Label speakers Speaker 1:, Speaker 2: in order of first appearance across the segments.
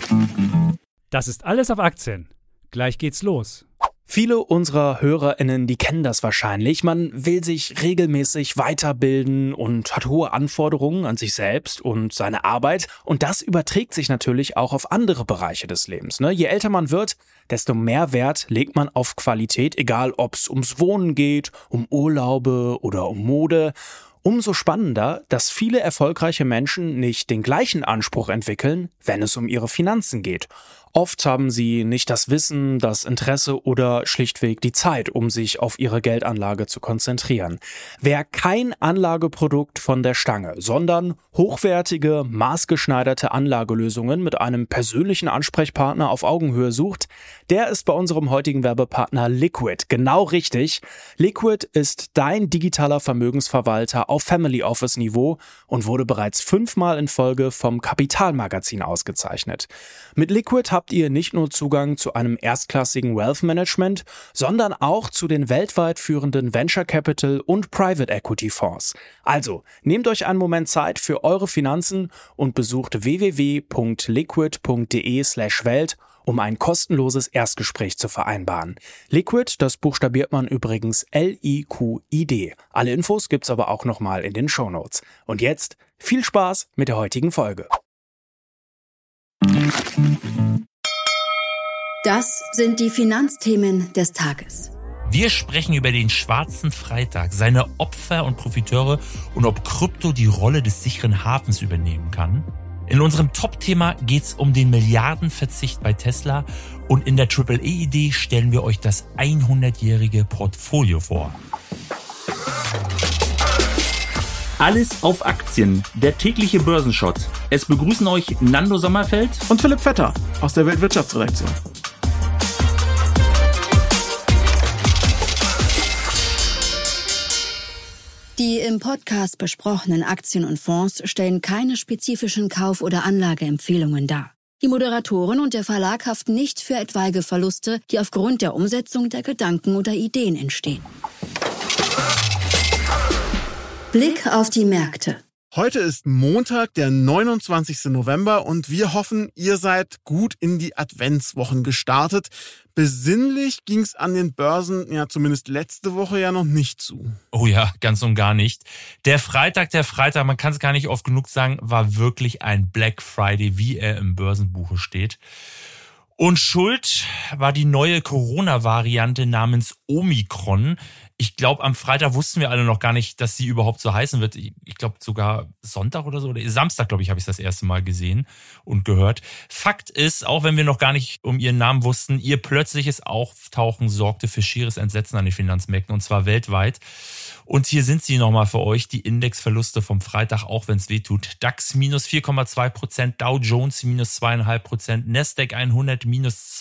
Speaker 1: Das ist alles auf Aktien. Gleich geht's los.
Speaker 2: Viele unserer HörerInnen, die kennen das wahrscheinlich. Man will sich regelmäßig weiterbilden und hat hohe Anforderungen an sich selbst und seine Arbeit. Und das überträgt sich natürlich auch auf andere Bereiche des Lebens. Je älter man wird, desto mehr Wert legt man auf Qualität, egal ob es ums Wohnen geht, um Urlaube oder um Mode. Umso spannender, dass viele erfolgreiche Menschen nicht den gleichen Anspruch entwickeln, wenn es um ihre Finanzen geht. Oft haben sie nicht das Wissen, das Interesse oder schlichtweg die Zeit, um sich auf ihre Geldanlage zu konzentrieren. Wer kein Anlageprodukt von der Stange, sondern hochwertige, maßgeschneiderte Anlagelösungen mit einem persönlichen Ansprechpartner auf Augenhöhe sucht, der ist bei unserem heutigen Werbepartner Liquid genau richtig. Liquid ist dein digitaler Vermögensverwalter auf Family Office Niveau und wurde bereits 5-mal in Folge vom Kapital-Magazin ausgezeichnet. Mit Liquid habt ihr nicht nur Zugang zu einem erstklassigen Wealth Management, sondern auch zu den weltweit führenden Venture Capital und Private Equity Fonds. Also, nehmt euch einen Moment Zeit für eure Finanzen und besucht www.liquid.de/welt, um ein kostenloses Erstgespräch zu vereinbaren. Liquid, das buchstabiert man übrigens Liquid. Alle Infos gibt's aber auch nochmal in den Shownotes. Und jetzt viel Spaß mit der heutigen Folge.
Speaker 3: Das sind die Finanzthemen des Tages.
Speaker 4: Wir sprechen über den schwarzen Freitag, seine Opfer und Profiteure und ob Krypto die Rolle des sicheren Hafens übernehmen kann. In unserem Top-Thema geht's um den Milliardenverzicht bei Tesla und in der AAA-Idee stellen wir euch das 100-jährige Portfolio vor.
Speaker 5: Alles auf Aktien, der tägliche Börsenschott. Es begrüßen euch Nando Sommerfeld
Speaker 6: und Philipp Vetter aus der Weltwirtschaftsredaktion.
Speaker 3: Die im Podcast besprochenen Aktien und Fonds stellen keine spezifischen Kauf- oder Anlageempfehlungen dar. Die Moderatoren und der Verlag haften nicht für etwaige Verluste, die aufgrund der Umsetzung der Gedanken oder Ideen entstehen. Blick auf die Märkte.
Speaker 6: Heute ist Montag, der 29. November und wir hoffen, ihr seid gut in die Adventswochen gestartet. Besinnlich ging's an den Börsen, ja zumindest letzte Woche ja noch nicht zu.
Speaker 4: Oh ja, ganz und gar nicht. Der Freitag, man kann es gar nicht oft genug sagen, war wirklich ein Black Friday, wie er im Börsenbuche steht. Und schuld war die neue Corona-Variante namens Omikron. Ich glaube, am Freitag wussten wir alle noch gar nicht, dass sie überhaupt so heißen wird. Ich glaube sogar Sonntag oder so. Oder Samstag, glaube ich, habe ich das erste Mal gesehen und gehört. Fakt ist, auch wenn wir noch gar nicht um ihren Namen wussten, ihr plötzliches Auftauchen sorgte für schieres Entsetzen an den Finanzmärkten und zwar weltweit. Und hier sind sie nochmal für euch, die Indexverluste vom Freitag, auch wenn es weh tut. DAX minus 4,2%, Dow Jones minus 2,5%, Nasdaq 100 minus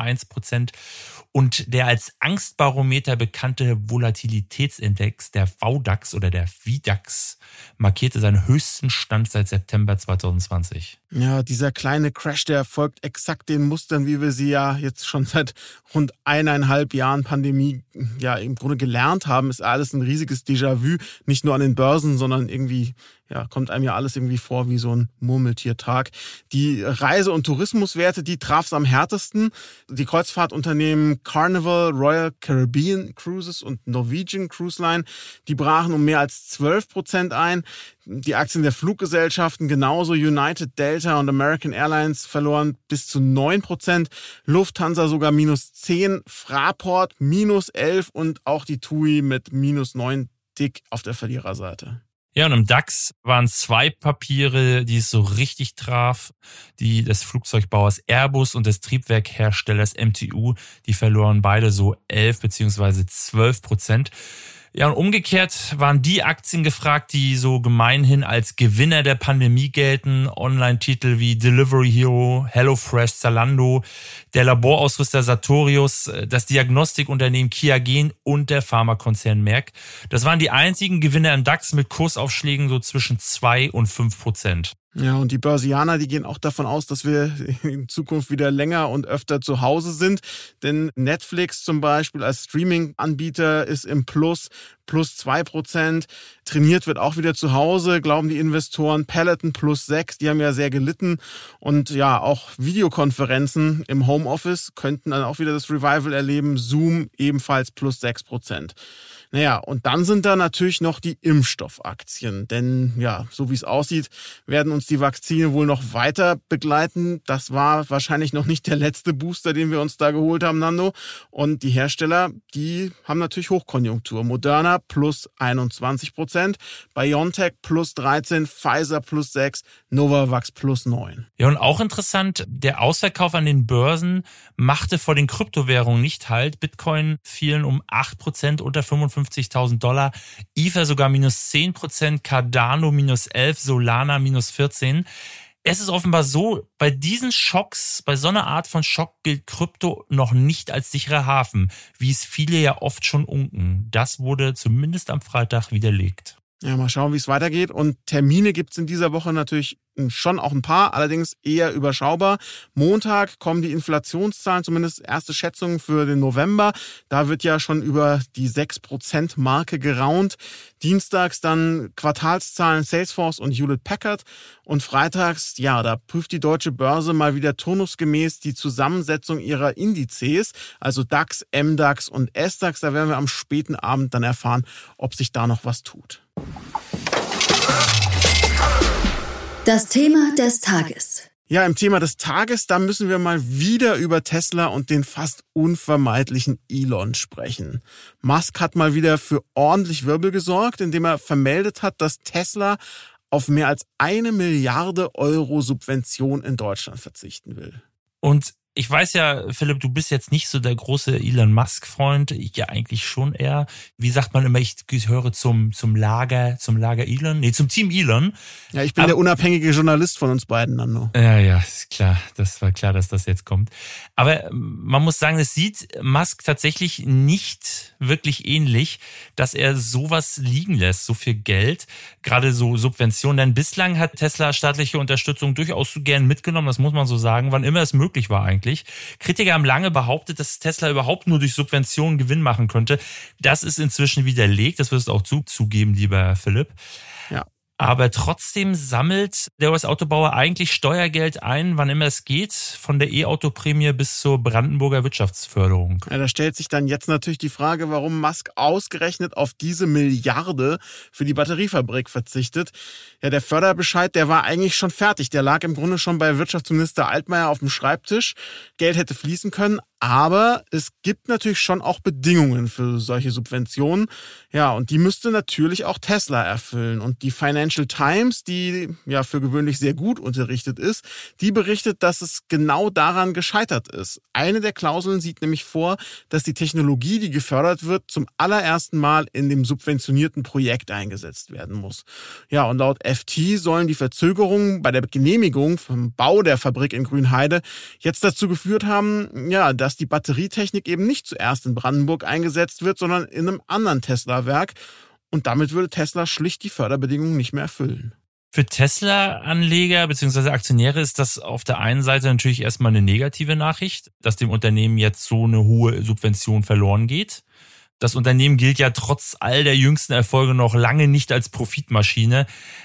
Speaker 4: 2,1% und der als Angstbarometer bekannte Volatilitätsindex, der VDAX oder der VDAX, markierte seinen höchsten Stand seit September 2020.
Speaker 6: Ja, dieser kleine Crash, der folgt exakt den Mustern, wie wir sie ja jetzt schon seit rund 1,5 Jahren Pandemie ja im Grunde gelernt haben. Ist alles ein riesiges Déjà-vu, nicht nur an den Börsen, sondern irgendwie kommt einem ja alles irgendwie vor wie so ein Murmeltiertag. Die Reise- und Tourismuswerte, die traf es am härtesten. Die Kreuzfahrtunternehmen Carnival, Royal Caribbean Cruises und Norwegian Cruise Line, die brachen um mehr als 12% ein. Die Aktien der Fluggesellschaften genauso. United, Delta und American Airlines verloren bis zu 9%. Lufthansa sogar minus 10%, Fraport minus 11% und auch die TUI mit minus 9% dick auf der Verliererseite.
Speaker 4: Ja, und im DAX waren 2 Papiere, die es so richtig traf, die des Flugzeugbauers Airbus und des Triebwerkherstellers MTU, die verloren beide so 11 bzw. 12%. Ja, und umgekehrt waren die Aktien gefragt, die so gemeinhin als Gewinner der Pandemie gelten. Online-Titel wie Delivery Hero, HelloFresh, Zalando, der Laborausrüster Sartorius, das Diagnostikunternehmen Qiagen und der Pharmakonzern Merck. Das waren die einzigen Gewinner im DAX mit Kursaufschlägen so zwischen 2 und 5%.
Speaker 6: Ja, und die Börsianer, die gehen auch davon aus, dass wir in Zukunft wieder länger und öfter zu Hause sind. Denn Netflix zum Beispiel als Streaming-Anbieter ist im plus 2%. Trainiert wird auch wieder zu Hause, glauben die Investoren. Peloton +6, die haben ja sehr gelitten. Und ja, auch Videokonferenzen im Homeoffice könnten dann auch wieder das Revival erleben. Zoom ebenfalls +6%. Naja, und dann sind da natürlich noch die Impfstoffaktien. Denn ja, so wie es aussieht, werden uns die Vakzine wohl noch weiter begleiten. Das war wahrscheinlich noch nicht der letzte Booster, den wir uns da geholt haben, Nando. Und die Hersteller, die haben natürlich Hochkonjunktur. Moderna +21%, BioNTech +13%, Pfizer +6%, Novavax +9%.
Speaker 4: Ja, und auch interessant, der Ausverkauf an den Börsen machte vor den Kryptowährungen nicht Halt. Bitcoin fielen um 8% unter $55.000, Ether sogar -10%, Cardano -11%, Solana -14%. Es ist offenbar so, bei diesen Schocks, bei so einer Art von Schock gilt Krypto noch nicht als sicherer Hafen, wie es viele ja oft schon unken. Das wurde zumindest am Freitag widerlegt.
Speaker 6: Ja, mal schauen, wie es weitergeht. Und Termine gibt's in dieser Woche natürlich schon auch ein paar, allerdings eher überschaubar. Montag kommen die Inflationszahlen, zumindest erste Schätzungen für den November. Da wird ja schon über die 6%-Marke geraunt. Dienstags dann Quartalszahlen Salesforce und Hewlett-Packard. Und freitags, ja, da prüft die Deutsche Börse mal wieder turnusgemäß die Zusammensetzung ihrer Indizes, also DAX, MDAX und SDAX. Da werden wir am späten Abend dann erfahren, ob sich da noch was tut.
Speaker 3: Das Thema des Tages.
Speaker 6: Ja, im Thema des Tages, da müssen wir mal wieder über Tesla und den fast unvermeidlichen Elon sprechen. Musk hat mal wieder für ordentlich Wirbel gesorgt, indem er vermeldet hat, dass Tesla auf mehr als 1 Milliarde Euro Subvention in Deutschland verzichten will.
Speaker 4: Und ich weiß ja, Philipp, du bist jetzt nicht so der große Elon Musk-Freund. Ich ja eigentlich schon eher. Wie sagt man immer, ich gehöre zum Lager Elon? Nee, zum Team Elon.
Speaker 6: Ja, ich bin der unabhängige Journalist von uns beiden, Nando.
Speaker 4: Ja, ist klar. Das war klar, dass das jetzt kommt. Aber man muss sagen, es sieht Musk tatsächlich nicht wirklich ähnlich, dass er sowas liegen lässt, so viel Geld, gerade so Subventionen. Denn bislang hat Tesla staatliche Unterstützung durchaus so gern mitgenommen, das muss man so sagen, wann immer es möglich war eigentlich. Kritiker haben lange behauptet, dass Tesla überhaupt nur durch Subventionen Gewinn machen könnte. Das ist inzwischen widerlegt, das wirst du auch zugeben, lieber Philipp.
Speaker 6: Ja.
Speaker 4: Aber trotzdem sammelt der US-Autobauer eigentlich Steuergeld ein, wann immer es geht, von der E-Auto-Prämie bis zur Brandenburger Wirtschaftsförderung.
Speaker 6: Ja, da stellt sich dann jetzt natürlich die Frage, warum Musk ausgerechnet auf diese Milliarde für die Batteriefabrik verzichtet. Ja, der Förderbescheid, der war eigentlich schon fertig. Der lag im Grunde schon bei Wirtschaftsminister Altmaier auf dem Schreibtisch. Geld hätte fließen können. Aber es gibt natürlich schon auch Bedingungen für solche Subventionen. Ja, und die müsste natürlich auch Tesla erfüllen. Und die Financial Times, die ja für gewöhnlich sehr gut unterrichtet ist, die berichtet, dass es genau daran gescheitert ist. Eine der Klauseln sieht nämlich vor, dass die Technologie, die gefördert wird, zum allerersten Mal in dem subventionierten Projekt eingesetzt werden muss. Ja, und laut FT sollen die Verzögerungen bei der Genehmigung vom Bau der Fabrik in Grünheide jetzt dazu geführt haben, ja, dass die Batterietechnik eben nicht zuerst in Brandenburg eingesetzt wird, sondern in einem anderen Tesla-Werk. Und damit würde Tesla schlicht die Förderbedingungen nicht mehr erfüllen.
Speaker 4: Für Tesla-Anleger bzw. Aktionäre ist das auf der einen Seite natürlich erstmal eine negative Nachricht, dass dem Unternehmen jetzt so eine hohe Subvention verloren geht. Das Unternehmen gilt ja trotz all der jüngsten Erfolge noch lange nicht als Profitmaschine.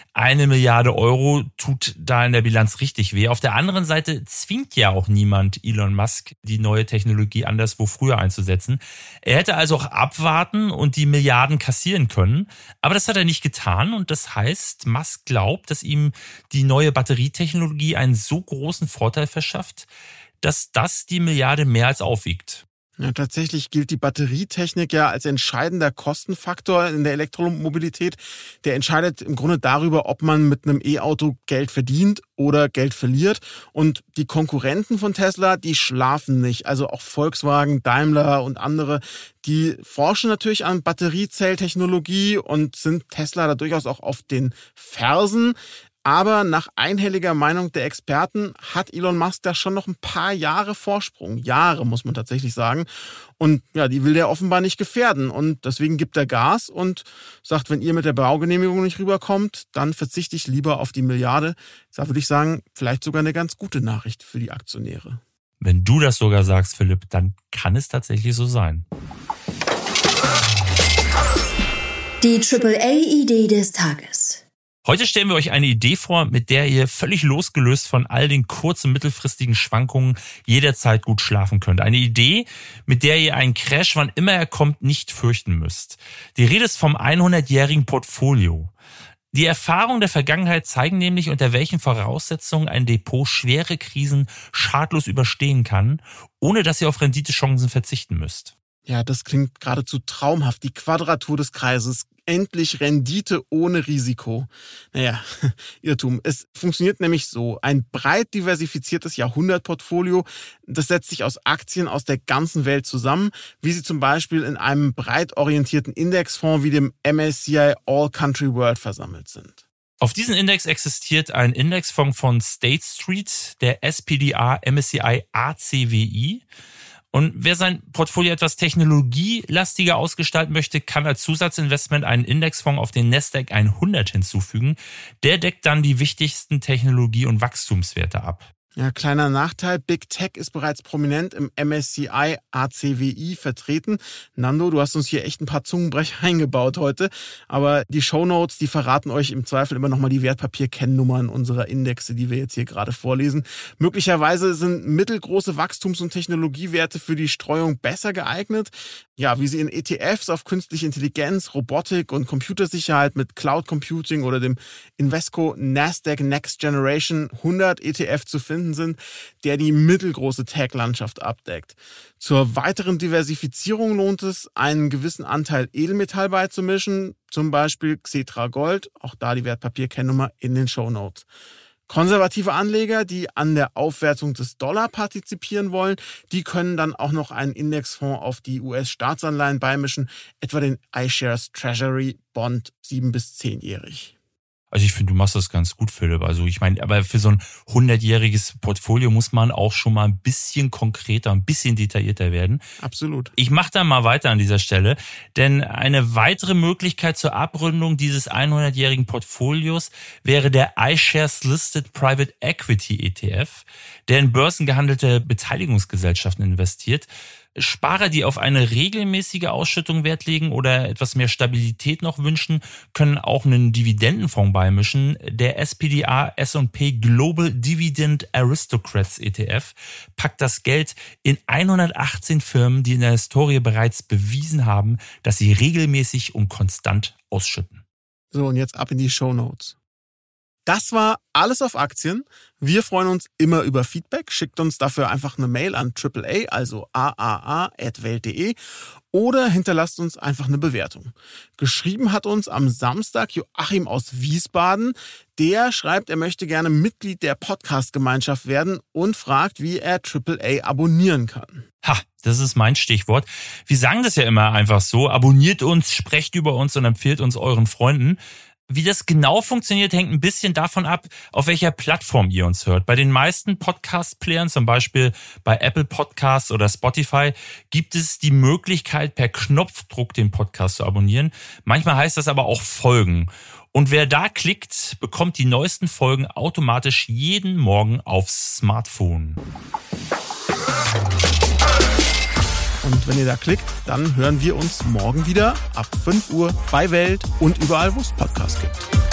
Speaker 4: 1 Milliarde Euro tut da in der Bilanz richtig weh. Auf der anderen Seite zwingt ja auch niemand Elon Musk, die neue Technologie anderswo früher einzusetzen. Er hätte also auch abwarten und die Milliarden kassieren können. Aber das hat er nicht getan und das heißt, Musk glaubt, dass ihm die neue Batterietechnologie einen so großen Vorteil verschafft, dass das die Milliarde mehr als aufwiegt.
Speaker 6: Ja, tatsächlich gilt die Batterietechnik ja als entscheidender Kostenfaktor in der Elektromobilität. Der entscheidet im Grunde darüber, ob man mit einem E-Auto Geld verdient oder Geld verliert. Und die Konkurrenten von Tesla, die schlafen nicht. Also auch Volkswagen, Daimler und andere, die forschen natürlich an Batteriezelltechnologie und sind Tesla da durchaus auch auf den Fersen. Aber nach einhelliger Meinung der Experten hat Elon Musk da schon noch ein paar Jahre Vorsprung. Jahre, muss man tatsächlich sagen. Und ja, die will er offenbar nicht gefährden. Und deswegen gibt er Gas und sagt, wenn ihr mit der Baugenehmigung nicht rüberkommt, dann verzichte ich lieber auf die Milliarde. Da würde ich sagen, vielleicht sogar eine ganz gute Nachricht für die Aktionäre.
Speaker 4: Wenn du das sogar sagst, Philipp, dann kann es tatsächlich so sein.
Speaker 3: Die AAA-Idee des Tages.
Speaker 4: Heute stellen wir euch eine Idee vor, mit der ihr völlig losgelöst von all den kurz- und mittelfristigen Schwankungen jederzeit gut schlafen könnt. Eine Idee, mit der ihr einen Crash, wann immer er kommt, nicht fürchten müsst. Die Rede ist vom 100-jährigen Portfolio. Die Erfahrungen der Vergangenheit zeigen nämlich, unter welchen Voraussetzungen ein Depot schwere Krisen schadlos überstehen kann, ohne dass ihr auf Renditechancen verzichten müsst.
Speaker 6: Ja, das klingt geradezu traumhaft. Die Quadratur des Kreises. Endlich Rendite ohne Risiko. Naja, Irrtum. Es funktioniert nämlich so. Ein breit diversifiziertes Jahrhundertportfolio, das setzt sich aus Aktien aus der ganzen Welt zusammen, wie sie zum Beispiel in einem breit orientierten Indexfonds wie dem MSCI All Country World versammelt sind.
Speaker 4: Auf diesem Index existiert ein Indexfonds von State Street, der SPDR MSCI ACWI. Und wer sein Portfolio etwas technologielastiger ausgestalten möchte, kann als Zusatzinvestment einen Indexfonds auf den Nasdaq 100 hinzufügen. Der deckt dann die wichtigsten Technologie- und Wachstumswerte ab.
Speaker 6: Ja, kleiner Nachteil, Big Tech ist bereits prominent im MSCI ACWI vertreten. Nando, du hast uns hier echt ein paar Zungenbrecher eingebaut heute, aber die Shownotes, die verraten euch im Zweifel immer nochmal die Wertpapier-Kennnummern unserer Indexe, die wir jetzt hier gerade vorlesen. Möglicherweise sind mittelgroße Wachstums- und Technologiewerte für die Streuung besser geeignet. Ja, wie sie in ETFs auf künstliche Intelligenz, Robotik und Computersicherheit mit Cloud Computing oder dem Invesco Nasdaq Next Generation 100 ETF zu finden sind, der die mittelgroße Tech-Landschaft abdeckt. Zur weiteren Diversifizierung lohnt es, einen gewissen Anteil Edelmetall beizumischen, zum Beispiel Xetra Gold, auch da die Wertpapierkennnummer in den Shownotes. Konservative Anleger, die an der Aufwertung des Dollar partizipieren wollen, die können dann auch noch einen Indexfonds auf die US-Staatsanleihen beimischen, etwa den iShares Treasury Bond 7- bis 10-jährig.
Speaker 4: Also ich finde, du machst das ganz gut, Philipp. Also ich meine, aber für so ein 100-jähriges Portfolio muss man auch schon mal ein bisschen konkreter, ein bisschen detaillierter werden.
Speaker 6: Absolut.
Speaker 4: Ich mache da mal weiter an dieser Stelle, denn eine weitere Möglichkeit zur Abrundung dieses 100-jährigen Portfolios wäre der iShares Listed Private Equity ETF, der in börsengehandelte Beteiligungsgesellschaften investiert. Sparer, die auf eine regelmäßige Ausschüttung Wert legen oder etwas mehr Stabilität noch wünschen, können auch einen Dividendenfonds beimischen. Der SPDR S&P Global Dividend Aristocrats ETF packt das Geld in 118 Firmen, die in der Historie bereits bewiesen haben, dass sie regelmäßig und konstant ausschütten.
Speaker 6: So, und jetzt ab in die Shownotes. Das war alles auf Aktien. Wir freuen uns immer über Feedback. Schickt uns dafür einfach eine Mail an AAA, also aaa@welt.de, oder hinterlasst uns einfach eine Bewertung. Geschrieben hat uns am Samstag Joachim aus Wiesbaden. Der schreibt, er möchte gerne Mitglied der Podcast-Gemeinschaft werden und fragt, wie er AAA abonnieren kann.
Speaker 4: Ha, das ist mein Stichwort. Wir sagen das ja immer einfach so. Abonniert uns, sprecht über uns und empfehlt uns euren Freunden. Wie das genau funktioniert, hängt ein bisschen davon ab, auf welcher Plattform ihr uns hört. Bei den meisten Podcast-Playern, zum Beispiel bei Apple Podcasts oder Spotify, gibt es die Möglichkeit, per Knopfdruck den Podcast zu abonnieren. Manchmal heißt das aber auch Folgen. Und wer da klickt, bekommt die neuesten Folgen automatisch jeden Morgen aufs Smartphone.
Speaker 6: Und wenn ihr da klickt, dann hören wir uns morgen wieder ab 5 Uhr bei Welt und überall, wo es Podcasts gibt.